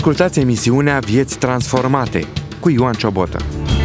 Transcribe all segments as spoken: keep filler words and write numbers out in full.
Ascultați emisiunea Vieți Transformate cu Ioan Ciobotă.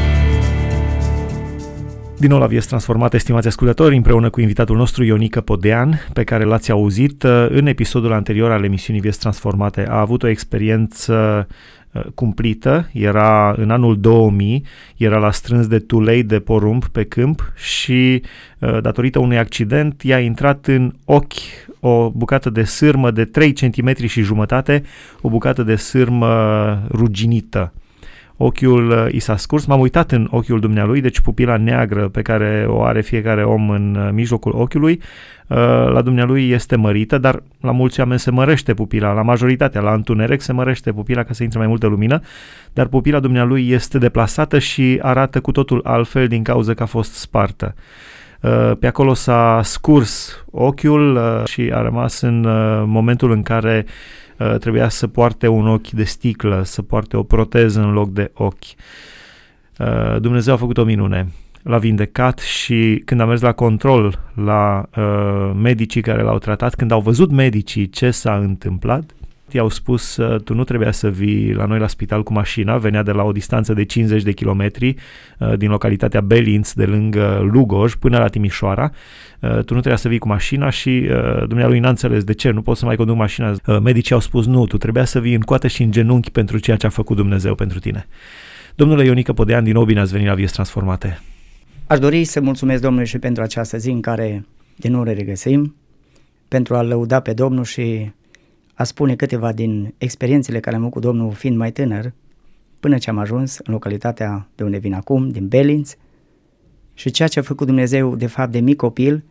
Din nou la Vieți Transformate, stimați ascultători, împreună cu invitatul nostru Ionica Podean, pe care l-ați auzit în episodul anterior al emisiunii Vieți Transformate. A avut o experiență cumplită, era în anul două mii, era la strâns de tulei de porumb pe câmp și datorită unui accident i-a intrat în ochi o bucată de sârmă de trei centimetri și jumătate, o bucată de sârmă ruginită. Ochiul i s-a scurs, m-am uitat în ochiul dumnealui, deci pupila neagră pe care o are fiecare om în mijlocul ochiului, la dumnealui este mărită, dar la mulți oameni se mărește pupila, la majoritatea, la întuneric se mărește pupila ca să intre mai multă lumină, dar pupila dumnealui este deplasată și arată cu totul altfel din cauza că a fost spartă. Pe acolo s-a scurs ochiul și a rămas în momentul în care trebuia să poarte un ochi de sticlă, să poarte o proteză în loc de ochi. Dumnezeu a făcut o minune. L-a vindecat și când a mers la control la uh, medicii care l-au tratat, când au văzut medicii ce s-a întâmplat, i-au spus, tu nu trebuia să vii la noi la spital cu mașina, venea de la o distanță de cincizeci de kilometri uh, din localitatea Belinț, de lângă Lugoj, până la Timișoara. Uh, tu nu trebuia să vii cu mașina și uh, dumnealui n-a înțeles de ce, nu pot să mai conduc mașina. Uh, medicii au spus, nu, tu trebuia să vii în coată și în genunchi pentru ceea ce a făcut Dumnezeu pentru tine. Domnule Ionica Podean, din nou bine ați venit la Vieți Transformate. Aș dori să mulțumesc Domnului și pentru această zi în care din nou ne regăsim, pentru a lăuda pe Domnul și a spune câteva din experiențele care am avut cu Domnul fiind mai tânăr, până ce am ajuns în localitatea de unde vin acum, din Belinț, și ceea ce a făcut Dumnezeu de fapt de mic copil.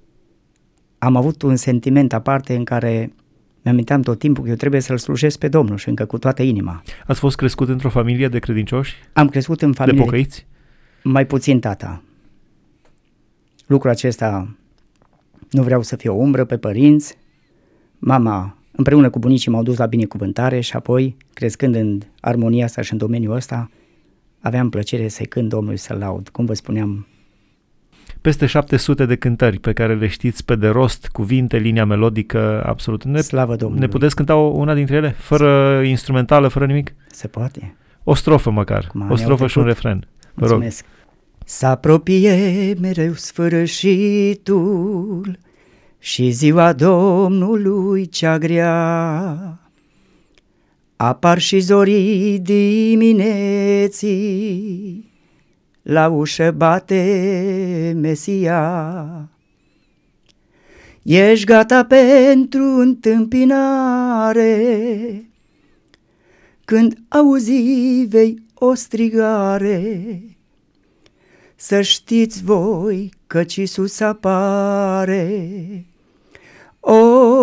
Am avut un sentiment aparte în care mi-aminteam tot timpul că eu trebuie să-L slujesc pe Domnul și încă cu toată inima. Ați fost crescut într-o familie de credincioși? Am crescut în familie. De pocăiți? Mai puțin tata. Lucrul acesta nu vreau să fie o umbră pe părinți. Mama împreună cu bunicii m-au dus la binecuvântare și apoi, crescând în armonia asta și în domeniul ăsta, aveam plăcere să-i cânt Domnului, să-L laud. Cum vă spuneam, peste șapte sute de cântări pe care le știți pe de rost, cuvinte, linia melodică, absolut. Ne, slavă Domnului. Ne puteți cânta una dintre ele? Fără S- instrumentală, fără nimic? Se poate. O strofă măcar, Cum o strofă și un refren. Vă rog. S-apropie mereu sfârșitul și ziua Domnului cea grea. Apar și zorii dimineții, la ușă bate Mesia. Ești gata pentru întâmpinare, când auzi vei o strigare. Să știți voi căci Iisus apare. O,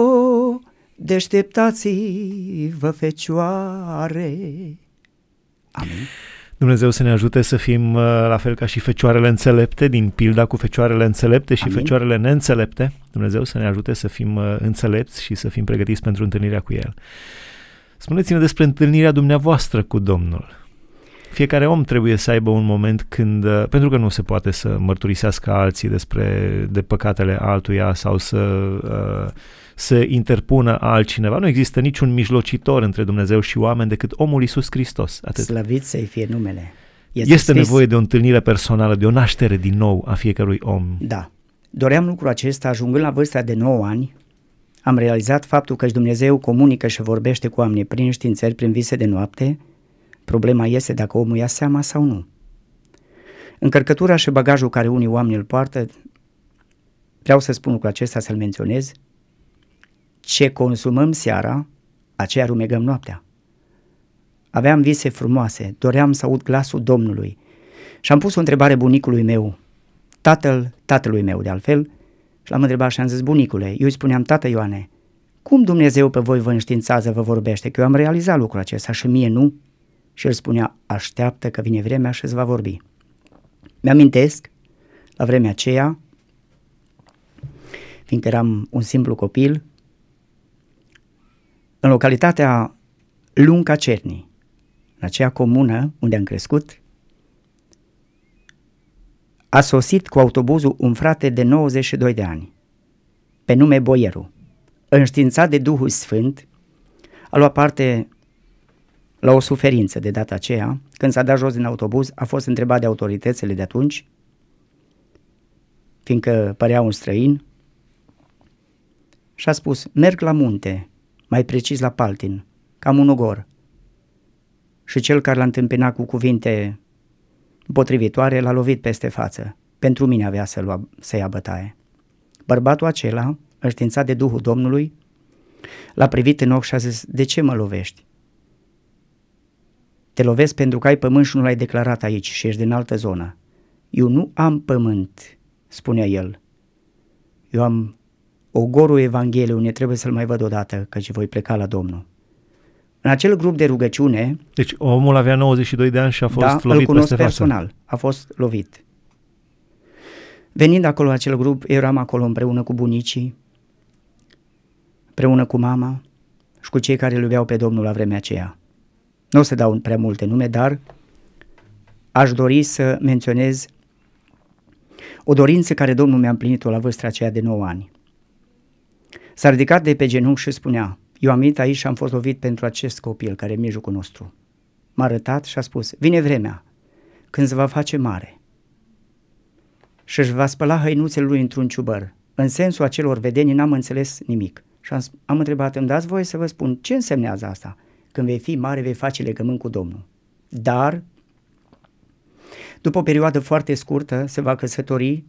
deșteptați-vă, fecioare. Amin. Dumnezeu să ne ajute să fim la fel ca și fecioarele înțelepte din pilda cu fecioarele înțelepte și Amin. Fecioarele neînțelepte. Dumnezeu să ne ajute să fim înțelepți și să fim pregătiți pentru întâlnirea cu El. Spuneți-ne despre întâlnirea dumneavoastră cu Domnul. Fiecare om trebuie să aibă un moment când, pentru că nu se poate să mărturisească alții despre de păcatele altuia sau să, să interpună altcineva. Nu există niciun mijlocitor între Dumnezeu și oameni decât omul Iisus Hristos. Atât. Slăvit să-i fie numele. Iisus este Christ. Nevoie de o întâlnire personală, de o naștere din nou a fiecărui om. Da. Doream lucrul acesta ajungând la vârsta de nouă ani. Am realizat faptul că și Dumnezeu comunică și vorbește cu oamenii prin științări, prin vise de noapte. Problema este dacă omul ia seama sau nu. Încărcătura și bagajul care unii oameni îl poartă, vreau să spun lucrul acesta, să-l menționez, ce consumăm seara, aceea rumegăm noaptea. Aveam vise frumoase, doream să aud glasul Domnului și am pus o întrebare bunicului meu, tatăl tatălui meu de altfel, și l-am întrebat și am zis, bunicule, eu îi spuneam, tată Ioane, cum Dumnezeu pe voi vă înștiințează, vă vorbește, că eu am realizat lucrul acesta și mie nu? Și el spunea, așteaptă că vine vremea și îți va vorbi. Mi-amintesc, la vremea aceea, fiindcă eram un simplu copil, în localitatea Lunca Cerni, în aceea comună unde am crescut, a sosit cu autobuzul un frate de nouăzeci și doi de ani, pe nume Boieru, înștiințat de Duhul Sfânt, a luat parte La o suferință de data aceea, când s-a dat jos din autobuz, a fost întrebat de autoritățile de atunci, fiindcă părea un străin, și a spus: merg la munte, mai precis la Paltin, cam un ogor. Și cel care l-a întâmpinat cu cuvinte potrivitoare l-a lovit peste față. Pentru mine avea să, lua, să ia bătaie. Bărbatul acela, înștiințat de Duhul Domnului, l-a privit în ochi și a zis: de ce mă lovești? Te lovesc pentru că ai pământ și nu l-ai declarat aici și ești din altă zonă. Eu nu am pământ, spunea el. Eu am ogorul Evangheliei, unde trebuie să-l mai văd odată, căci voi pleca la Domnul. În acel grup de rugăciune... Deci omul avea nouăzeci și doi de ani și a fost da, lovit îl cunosc peste personal, față. a fost lovit. Venind acolo acel grup, eram acolo împreună cu bunicii, împreună cu mama și cu cei care îl iubeau pe Domnul la vremea aceea. Nu o să dau prea multe nume, dar aș dori să menționez o dorință care Domnul mi-a împlinit-o la vârsta aceea de nouă ani. S-a ridicat de pe genunchi și spunea: eu am venit aici și am fost lovit pentru acest copil care e în mijlocul nostru. M-a arătat și a spus: vine vremea când se va face mare și își va spăla hăinuțele lui într-un ciubăr. În sensul acelor vedenii n-am înțeles nimic. Și am, am întrebat: îmi dați voie să vă spun ce însemnează asta? Când vei fi mare, vei face legământ cu Domnul. Dar, după o perioadă foarte scurtă, se va căsători.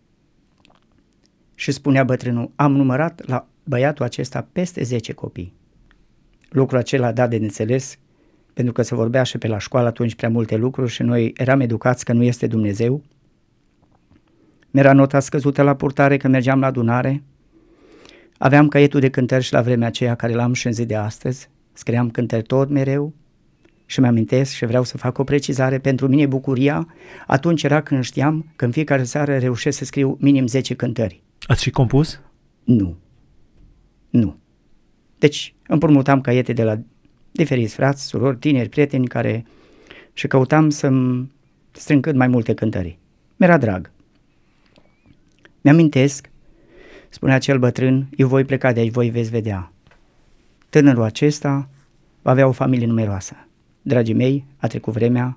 Și spunea bătrânul: am numărat la băiatul acesta peste zece copii. Lucrul acela a dat de înțeles, pentru că se vorbea și pe la școală atunci prea multe lucruri și noi eram educați că nu este Dumnezeu. Mi-era nota scăzută la purtare că mergeam la adunare. Aveam caietul de cântări și la vremea aceea, care l-am și în zi de astăzi. Scriam cântări tot mereu și mi-amintesc și vreau să fac o precizare. Pentru mine bucuria atunci era când știam că în fiecare seară reușesc să scriu minim zece cântări. Ați și compus? Nu. Nu. Deci împrumutam caiete de la diferiți frați, surori, tineri, prieteni care și căutam să-mi strâng cât mai multe cântări. Mi-era drag. Mi-amintesc, spunea acel bătrân: eu voi pleca de aici, voi veți vedea. Tânărul acesta va avea o familie numeroasă. Dragii mei, a trecut vremea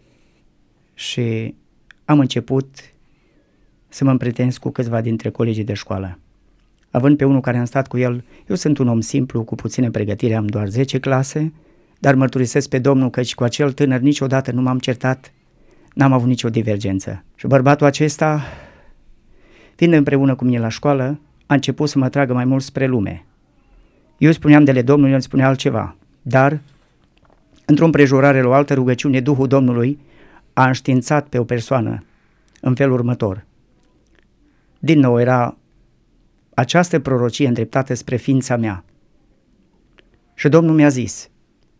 și am început să mă împrietenesc cu câțiva dintre colegii de școală. Având pe unul care am stat cu el, eu sunt un om simplu, cu puțină pregătire, am doar zece clase, dar mărturisesc pe Domnul căci cu acel tânăr niciodată nu m-am certat, n-am avut nicio divergență. Și bărbatul acesta, fiind împreună cu mine la școală, a început să mă tragă mai mult spre lume. Eu spuneam de le Domnului, el spunea altceva, dar într-o împrejurare la o altă rugăciune, Duhul Domnului a înștiințat pe o persoană în felul următor. Din nou era această prorocie îndreptată spre ființa mea. Și Domnul mi-a zis: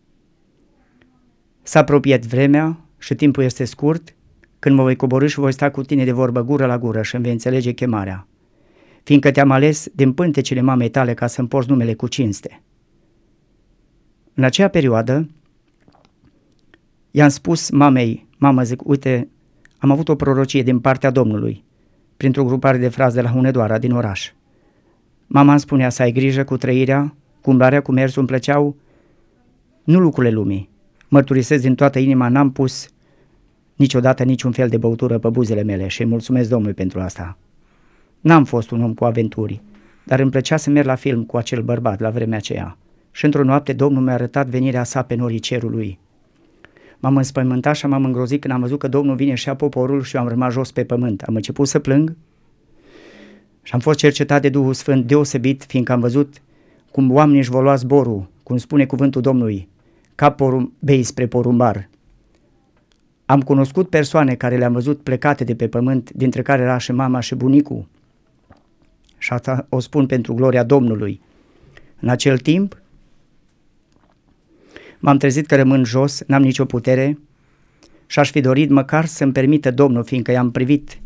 s-a apropiat vremea și timpul este scurt când mă voi coborî și voi sta cu tine de vorbă gură la gură și îmi vei înțelege chemarea, fiindcă te-am ales din pântecele mamei tale ca să-mi porți numele cu cinste. În acea perioadă i-am spus mamei: mamă, zic, uite, am avut o prorocie din partea Domnului printr-o grupare de frați de la Hunedoara din oraș. Mama îmi spunea să ai grijă cu trăirea, cu umblarea, cu mersul, îmi plăceau nu lucrurile lumii. Mărturisesc din toată inima, n-am pus niciodată niciun fel de băutură pe buzele mele și îi mulțumesc Domnului pentru asta. N-am fost un om cu aventuri, dar îmi plăcea să merg la film cu acel bărbat la vremea aceea. Și într-o noapte Domnul mi-a arătat venirea sa pe norii cerului. M-am înspăimântat și m-am îngrozit când am văzut că Domnul vine și ia poporul și eu am rămas jos pe pământ. Am început să plâng și am fost cercetat de Duhul Sfânt deosebit, fiindcă am văzut cum oamenii își vor lua zborul, cum spune cuvântul Domnului, ca porumbei spre porumbar. Am cunoscut persoane care le-am văzut plecate de pe pământ, dintre care era și mama și bunicul. Și asta o spun pentru gloria Domnului. În acel timp m-am trezit că rămân jos, n-am nicio putere și aș fi dorit măcar să-mi permită Domnul, fiindcă i-am privit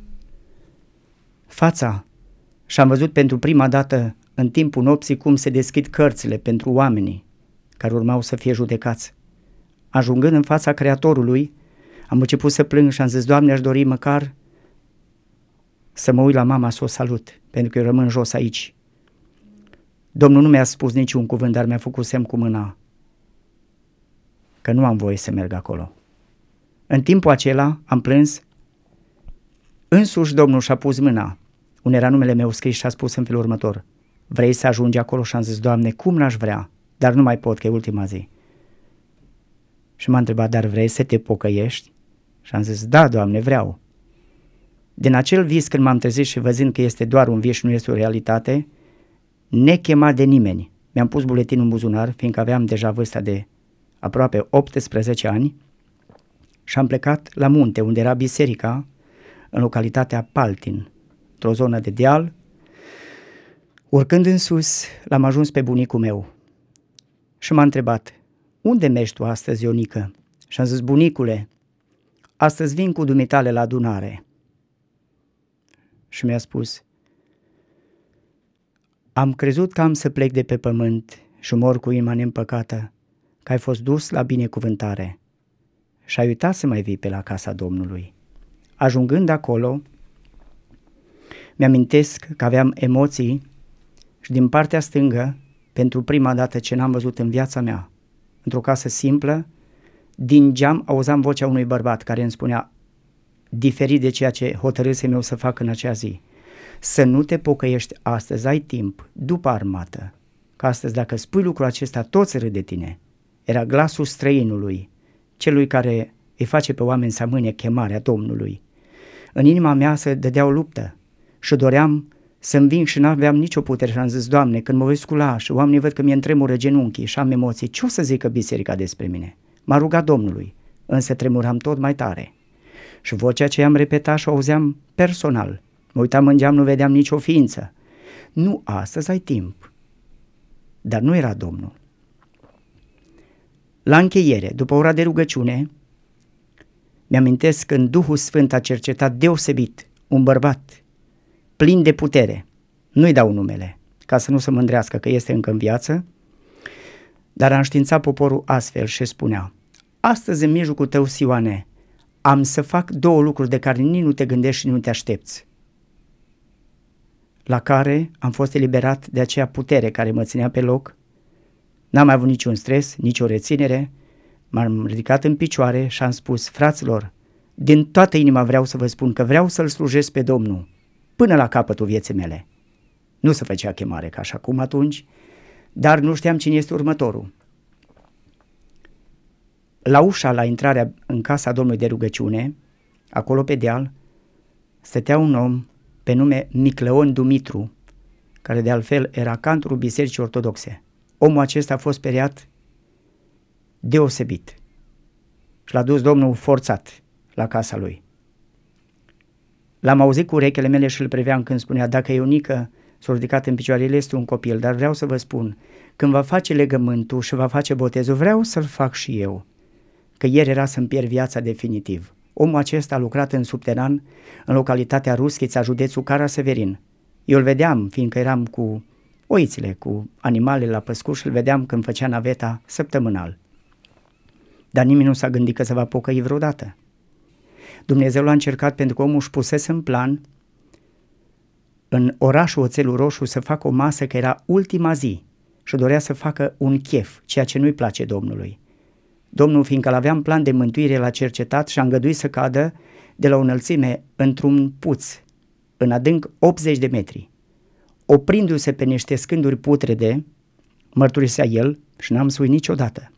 fața și am văzut pentru prima dată în timpul nopții cum se deschid cărțile pentru oamenii care urmau să fie judecați. Ajungând în fața Creatorului, am început să plâng și am zis: Doamne, aș dori măcar să mă uit la mama să o salut, pentru că eu rămân jos aici. Domnul nu mi-a spus niciun cuvânt, dar mi-a făcut semn cu mâna. că nu am voie să merg acolo. În timpul acela am plâns, însuși Domnul și-a pus mâna, unde era numele meu scris și a spus în felul următor: vrei să ajungi acolo? Și am zis: Doamne, cum n-aș vrea, dar nu mai pot, că e ultima zi. Și m-a întrebat: dar vrei să te pocăiești? Și am zis: da, Doamne, vreau. Din acel vis, când m-am trezit și văzând că este doar un vis și nu este o realitate, nechemat de nimeni, mi-am pus buletinul în buzunar, fiindcă aveam deja vârsta de aproape optsprezece ani, și am plecat la munte, unde era biserica, în localitatea Paltin, într-o zonă de deal. Urcând în sus, l-am ajuns pe bunicul meu și m-a întrebat: unde mergi tu astăzi, Ionică? Și am zis: bunicule, astăzi vin cu dumitale la adunare. Și mi-a spus: am crezut că am să plec de pe pământ și mor cu inima neîmpăcată, că ai fost dus la binecuvântare și ai uitat să mai vii pe la casa Domnului. Ajungând acolo, mi-amintesc că aveam emoții și din partea stângă, pentru prima dată ce n-am văzut în viața mea, într-o casă simplă, din geam auzam vocea unui bărbat care îmi spunea, diferit de ceea ce hotărâsem eu să fac în acea zi: să nu te pocăiești astăzi, ai timp, după armată, că astăzi dacă spui lucrul acesta toți râd de tine. Era glasul străinului, celui care îi face pe oameni să amâne chemarea Domnului. În inima mea se dădea o luptă și doream să înving și n-aveam nicio putere și am zis: Doamne, când mă voi scula și oamenii văd că mi-e întremură genunchii și am emoții, ce o să zică biserica despre mine? M-a rugat Domnului, însă tremuram tot mai tare. Și vocea ce am repetat și o auzeam personal. Mă uitam în geam, nu vedeam nicio ființă. Nu, astăzi ai timp. Dar nu era Domnul. La încheiere, după ora de rugăciune, mi-amintesc când Duhul Sfânt a cercetat deosebit un bărbat plin de putere. Nu-i dau numele, ca să nu se mândrească că este încă în viață, dar a înștiințat poporul astfel și spunea: astăzi în mijlocul tău, Sioane, am să fac două lucruri de care nici nu te gândești și nu te aștepți. La care am fost eliberat de aceea putere care mă ținea pe loc. N-am mai avut niciun stres, nicio reținere. M-am ridicat în picioare și am spus: fraților, din toată inima vreau să vă spun că vreau să-L slujesc pe Domnul până la capătul vieții mele. Nu se făcea chemare ca așa cum atunci, dar nu știam cine este următorul. La ușa, la intrarea în casa Domnului de rugăciune, acolo pe deal, stătea un om pe nume Micleon Dumitru, care de altfel era cantorul Bisericii Ortodoxe. Omul acesta a fost speriat deosebit și l-a dus Domnul forțat la casa lui. L-am auzit cu urechile mele și îl priveam când spunea: dacă Ionică s-a ridicat în picioare, el este un copil, dar vreau să vă spun, când va face legământul și va face botezul, vreau să-l fac și eu, că ieri era să-mi pierd viața definitiv. Omul acesta a lucrat în subteran, în localitatea Ruschița, județul Cara-Severin. Eu îl vedeam, fiindcă eram cu oițile, cu animalele la păscut, și îl vedeam când făcea naveta săptămânal. Dar nimeni nu s-a gândit că se va pocăi vreodată. Dumnezeu l-a încercat pentru că omul își pusese în plan în orașul Oțelul Roșu să facă o masă, că era ultima zi și dorea să facă un chef, ceea ce nu-i place Domnului. Domnul, fiindcă l-avea în plan de mântuire, l-a cercetat și a îngăduit să cadă de la o înălțime într-un puț, în adânc optzeci de metri. Oprindu-se pe niște scânduri putrede, mărturisea el, și n-am suit niciodată.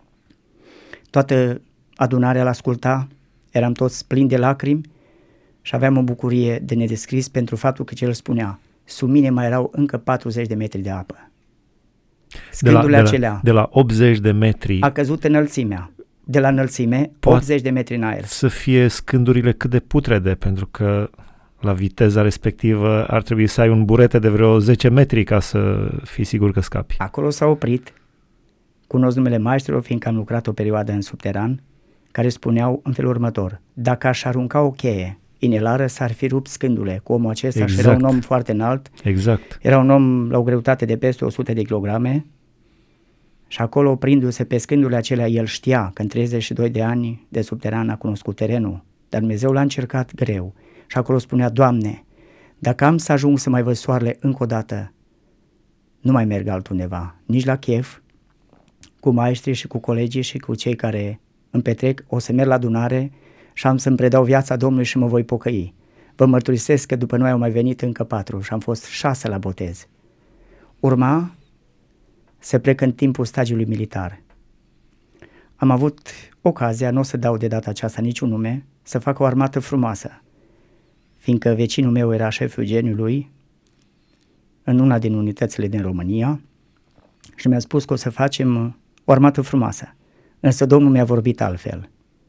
Toată adunarea l-asculta, eram toți plini de lacrimi și aveam o bucurie de nedescris pentru faptul că el spunea: sub mine mai erau încă patruzeci de metri de apă. Scândurile de la, de acelea la, de la optzeci de metri a căzut înălțimea. De la înălțime, optzeci de metri în aer. Să fie scândurile cât de putrede, pentru că la viteza respectivă ar trebui să ai un burete de vreo zece metri ca să fii sigur că scapi. Acolo s-a oprit. Cunosc numele maestrilor, fiindcă am lucrat o perioadă în subteran, care spuneau în felul următor: dacă aș arunca o cheie inelară, s-ar fi rupt scândurile cu omul acesta. Exact. Și era un om foarte înalt. Exact. Era un om la o greutate de peste o sută de kilograme și acolo, oprindu-se pe scândurile acelea, el știa că în treizeci și doi de ani de subteran a cunoscut terenul, dar Dumnezeu l-a încercat greu și acolo spunea: Doamne, dacă am să ajung să mai văd soarele încă o dată, nu mai merg altundeva, nici la chef, cu maestrii și cu colegii și cu cei care îmi petrec, o să merg la adunare și am să-mi predau viața Domnului și mă voi pocăi. Vă mărturisesc că după noi au mai venit încă patru și am fost șase la botez. Urma să plec în timpul stagiului militar. Am avut ocazia, nu o să dau de data aceasta niciun nume, să fac o armată frumoasă, fiindcă vecinul meu era șeful geniului în una din unitățile din România și mi-a spus că o să facem o armată frumoasă. Însă Domnul mi-a vorbit altfel.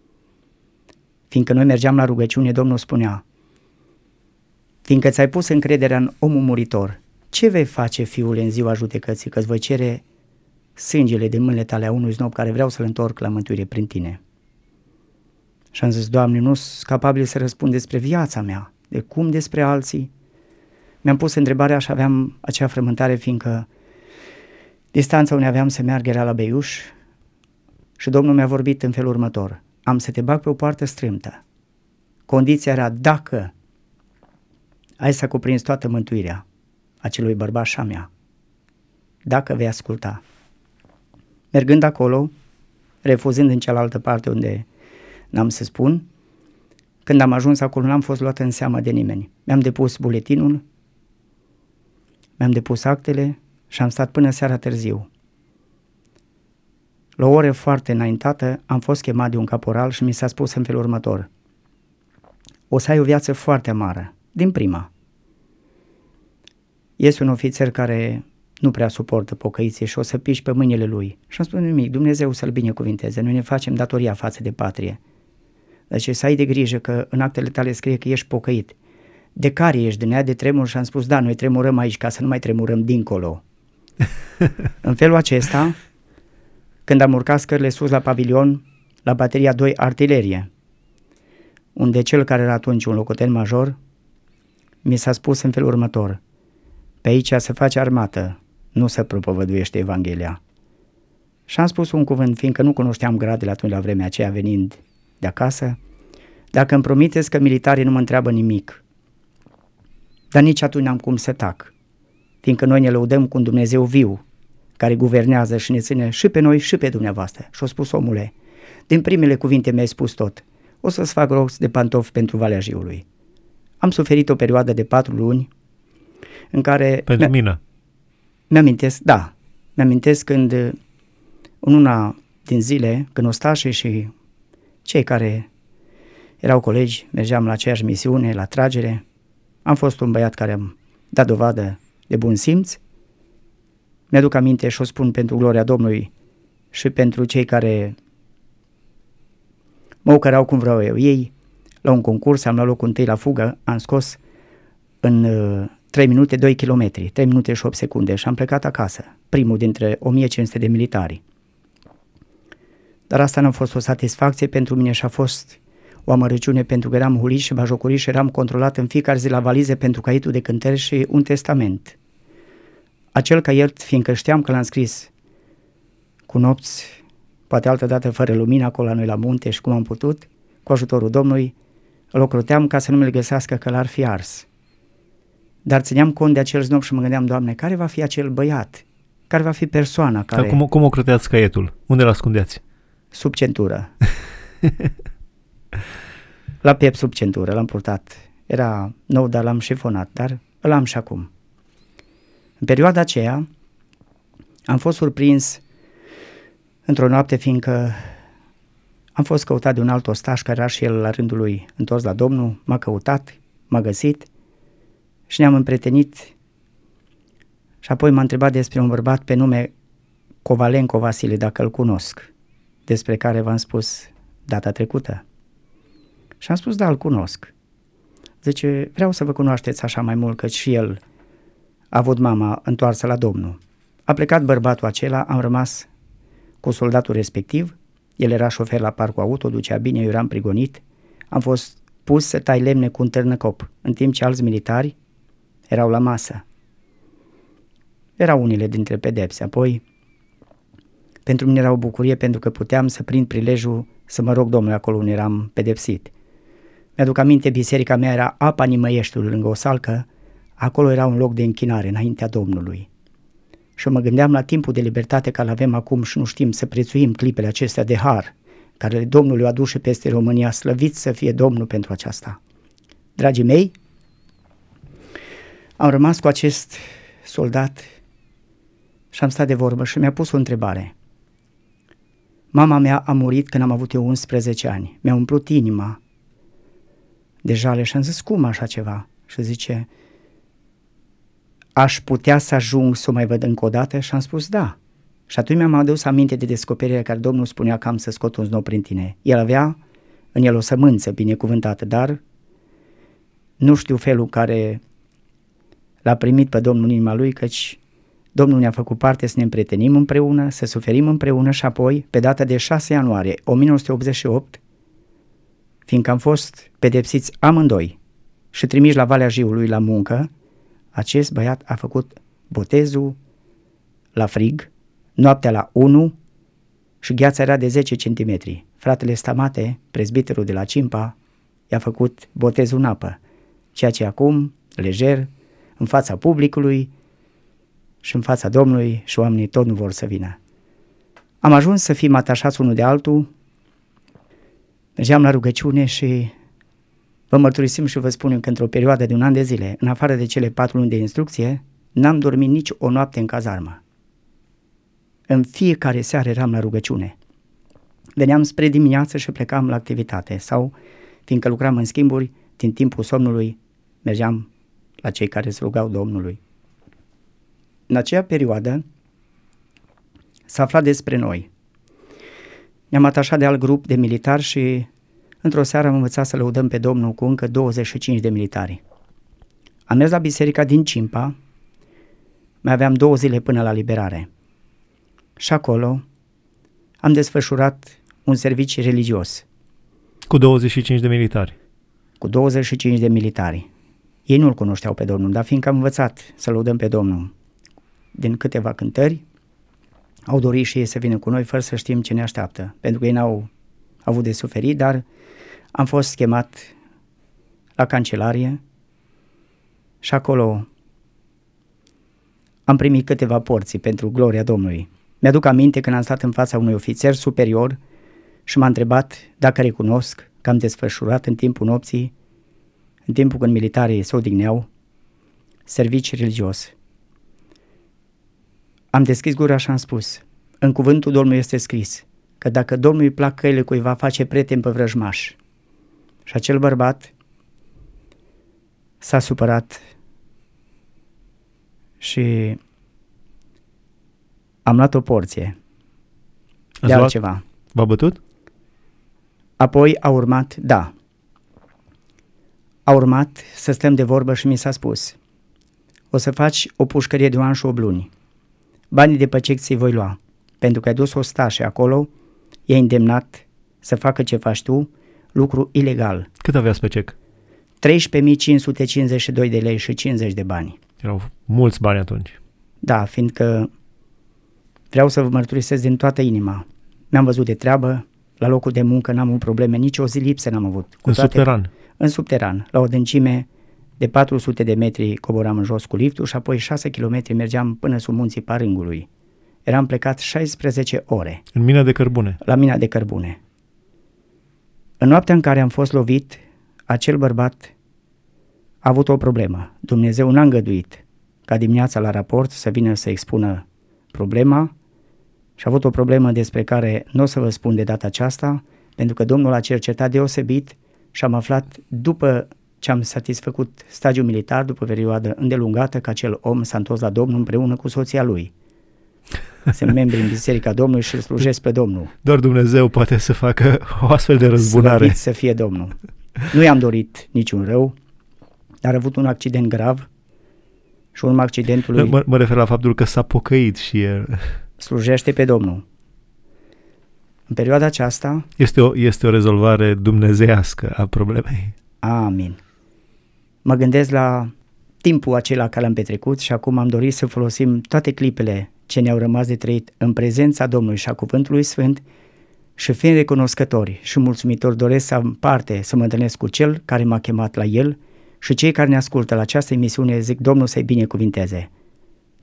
Fiindcă noi mergeam la rugăciune, Domnul spunea: fiindcă ți-ai pus încrederea în omul muritor, ce vei face, fiule, în ziua judecății, că îți voi cere sângele din mâinile tale a unui snob care vreau să-l întorc la mântuire prin tine? Și am zis: Doamne, nu sunt capabil să răspund despre viața mea, de cum despre alții. Mi-am pus întrebarea și aveam acea frământare, fiindcă distanța unde aveam să meargă era la Beiuș și Domnul mi-a vorbit în felul următor: am să te bag pe o poartă strâmtă. Condiția era dacă ai să cuprinzi toată mântuirea acelui bărbat și a mea, dacă vei asculta. Mergând acolo, refuzând în cealaltă parte unde n-am să spun, când am ajuns acolo n-am fost luat în seamă de nimeni. Mi-am depus buletinul, mi-am depus actele și am stat până seara târziu. La o oră foarte înaintată am fost chemat de un caporal și mi s-a spus în felul următor: o să ai o viață foarte amară, din prima. Este un ofițer care nu prea suportă pocăiții și o să piși pe mâinile lui. Și am spus: nimic, Dumnezeu să-l binecuvinteze, noi ne facem datoria față de patrie. Deci să ai de grijă că în actele tale scrie că ești pocăit. De care ești? Din ea de tremur? Și am spus: da, noi tremurăm aici ca să nu mai tremurăm dincolo. În felul acesta, când am urcat scările sus la pavilion, la bateria doi artilerie, unde cel care era atunci un locotenent major, mi s-a spus în felul următor: pe aici se face armată, nu se propovăduiește Evanghelia. Și am spus un cuvânt, fiindcă nu cunoșteam gradele atunci la vremea aceea venind de acasă: dacă îmi promiteți că militarii nu mă întreabă nimic, dar nici atunci n-am cum să tac, fiindcă noi ne lăudăm cu un Dumnezeu viu, care guvernează și ne ține și pe noi și pe dumneavoastră. Și-a spus: omule, din primele cuvinte mi-ai spus tot, o să-ți fac rost de pantofi pentru Valea Jiului. Am suferit o perioadă de patru luni în care... Pentru mine? Mi-amintesc, da, mi-amintesc când în una din zile, când ostașii și cei care erau colegi, mergeam la aceeași misiune, la tragere, am fost un băiat care am dat dovadă de bun simț. Mi-aduc aminte și o spun pentru gloria Domnului și pentru cei care mă ocărau cum vreau eu. Ei, la un concurs, am luat locul întâi la fugă, am scos în uh, trei minute doi kilometri, trei minute și opt secunde și am plecat acasă, primul dintre o mie cinci sute de militari. Dar asta nu a fost o satisfacție pentru mine și a fost o amărăciune, pentru că eram hulit și bajocorit și eram controlat în fiecare zi la valize pentru caietul de cântări și un testament. Acel caiet, fiindcă știam că l-am scris cu nopți, poate altă dată fără lumină acolo la noi la munte și cum am putut, cu ajutorul Domnului, îl ocroteam ca să nu mi-l găsească că l-ar fi ars. Dar țineam cont de acel znop și mă gândeam: Doamne, care va fi acel băiat? Care va fi persoana care... Cum, cum ocroteați caietul? Unde l-ascundeați? Sub centură. La piept sub centură, l-am purtat. Era nou, dar l-am șifonat, dar îl am și acum. În perioada aceea am fost surprins într-o noapte, fiindcă am fost căutat de un alt ostaș care era și el la rândul lui întors la Domnul, m-a căutat, m-a găsit și ne-am împrietenit și apoi m-a întrebat despre un bărbat pe nume Covalenco Vasile, dacă îl cunosc, despre care v-am spus data trecută. Și am spus: da, îl cunosc. Zice: vreau să vă cunoașteți așa mai mult, că și el a avut mama întoarsă la Domnul. A plecat bărbatul acela, am rămas cu soldatul respectiv, el era șofer la parcul auto, ducea bine, eu eram prigonit, am fost pus să tai lemne cu un târnăcop, în timp ce alți militari erau la masă. Erau unele dintre pedepse, apoi pentru mine era o bucurie, pentru că puteam să prind prilejul să mă rog Domnului acolo unde eram pedepsit. Mi-aduc aminte, biserica mea era Apa Nimăieștiului, lângă o salcă, acolo era un loc de închinare înaintea Domnului. Și mă gândeam la timpul de libertate care îl avem acum și nu știm să prețuim clipele acestea de har, care Domnul le-a adus și peste România, slăvit să fie Domnul pentru aceasta. Dragii mei, am rămas cu acest soldat și am stat de vorbă și mi-a pus o întrebare. Mama mea a murit când am avut eu unsprezece ani. Mi-a umplut inima de jale și am zis, cum așa ceva? Și zice, aș putea să ajung să o mai văd încă o dată? Și am spus, da. Și atunci mi-am adus aminte de descoperirea care Domnul spunea că am să scot un znop prin tine. El avea în el o sămânță binecuvântată, dar nu știu felul care l-a primit pe Domnul în inima lui, căci Domnul ne-a făcut parte să ne împrietenim împreună, să suferim împreună și apoi, pe data de șase ianuarie o mie nouă sute optzeci și opt, fiindcă am fost pedepsiți amândoi și trimiși la Valea Jiului la muncă, acest băiat a făcut botezul la frig, noaptea la unu și gheața era de zece centimetri. Fratele Stamate, prezbiterul de la Cimpa, i-a făcut botezul în apă, ceea ce acum, lejer, în fața publicului și în fața Domnului și oamenii tot nu vor să vină. Am ajuns să fim atașați unul de altul, mergeam la rugăciune și vă mărturisim și vă spunem că într-o perioadă de un an de zile, în afară de cele patru luni de instrucție, n-am dormit nici o noapte în cazarmă. În fiecare seară eram la rugăciune. Veneam spre dimineață și plecam la activitate sau, fiindcă lucram în schimburi, din timpul somnului mergeam la cei care se rugau Domnului. În aceea perioadă s-a aflat despre noi. Ne-am atașat de alt grup de militari și într-o seară am învățat să lăudăm pe Domnul cu încă douăzeci și cinci de militari. Am mers la biserica din Cimpa, mai aveam două zile până la liberare. Și acolo am desfășurat un serviciu religios. Cu douăzeci și cinci de militari. Cu douăzeci și cinci de militari. Ei nu-L cunoșteau pe Domnul, dar fiindcă am învățat să lăudăm pe Domnul din câteva cântări, au dorit și ei să vină cu noi fără să știm ce ne așteaptă, pentru că ei n-au avut de suferit, dar am fost chemat la cancelarie și acolo am primit câteva porții pentru gloria Domnului. Mi-aduc aminte când am stat în fața unui ofițer superior și m-a întrebat dacă recunosc că am desfășurat în timpul nopții, în timpul când militarii se odihneau, serviciu religios. Am deschis gura și am spus, în cuvântul Domnului este scris că dacă Domnului îi plac căile cuiva, face prieten pe vrăjmaș. Și acel bărbat s-a supărat și am luat o porție Ați de luat? altceva. V-a bătut? Apoi a urmat, da, a urmat să stăm de vorbă și mi s-a spus, o să faci o pușcărie de un an și opt luni. Banii de păcec ți-i voi lua, pentru că ai dus ostașe acolo, i-ai îndemnat să facă ce faci tu, lucru ilegal. Cât aveați pe cec? treisprezece mii cinci sute cincizeci și doi de lei și cincizeci de bani. Erau mulți bani atunci. Da, fiindcă vreau să vă mărturisesc din toată inima. Mi-am văzut de treabă, la locul de muncă n-am avut probleme, nici o zi lipsă n-am avut. Cu în toate, subteran? În subteran, la o adâncime de patru sute de metri coboram în jos cu liftul și apoi șase kilometri mergeam până sub munții Parângului. Eram plecat șaisprezece ore. În mina de cărbune? La mina de cărbune. În noaptea în care am fost lovit, acel bărbat a avut o problemă. Dumnezeu n-a îngăduit ca dimineața la raport să vină să expună problema și a avut o problemă despre care nu o să vă spun de data aceasta, pentru că Domnul a cercetat deosebit și am aflat după ce am satisfăcut stagiul militar, după o perioadă îndelungată, că acel om s-a întors la Domnul împreună cu soția lui. Sunt membri în Biserica Domnului și îl slujesc pe Domnul. Doar Dumnezeu poate să facă o astfel de răzbunare. Slăvit să fie Domnul. Nu i-am dorit niciun rău, dar a avut un accident grav și urma accidentului... Mă, mă refer la faptul că s-a pocăit și el. Slujește pe Domnul. În perioada aceasta... Este o, este o rezolvare dumnezeiască a problemei. Amin. Mă gândesc la timpul acela care l-am petrecut și acum am dorit să folosim toate clipele ce ne-au rămas de trăit în prezența Domnului și a Cuvântului Sfânt și fiind recunoscători și mulțumitori, doresc să am parte să mă întâlnesc cu Cel care m-a chemat la El și cei care ne ascultă la această emisiune zic Domnul să-i binecuvinteze.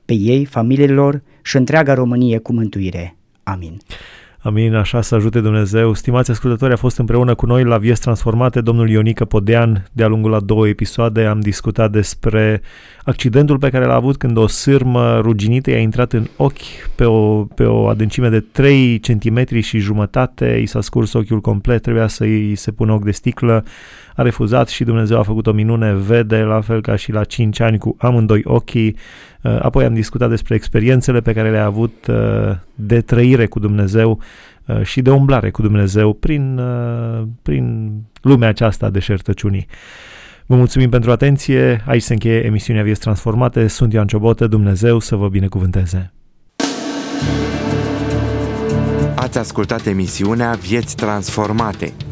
pe ei, familiile lor și întreaga Românie cu mântuire. Amin. Amin, așa să ajute Dumnezeu. Stimați ascultători, a fost împreună cu noi la Vieți Transformate domnul Ionică Podean. De-a lungul a două episoade am discutat despre accidentul pe care l-a avut când o sârmă ruginită i-a intrat în ochi pe o, pe o adâncime de trei centimetri și jumătate, i s-a scurs ochiul complet, trebuia să îi se pună ochi de sticlă, a refuzat și Dumnezeu a făcut o minune, vede la fel ca și la cinci ani cu amândoi ochii. Apoi am discutat despre experiențele pe care le-a avut de trăire cu Dumnezeu și de umblare cu Dumnezeu prin, prin lumea aceasta a deșertăciunii. Vă mulțumim pentru atenție, aici se încheie emisiunea Vieți Transformate, sunt Ioan Ciobotă, Dumnezeu să vă binecuvânteze. Ați ascultat emisiunea Vieți Transformate.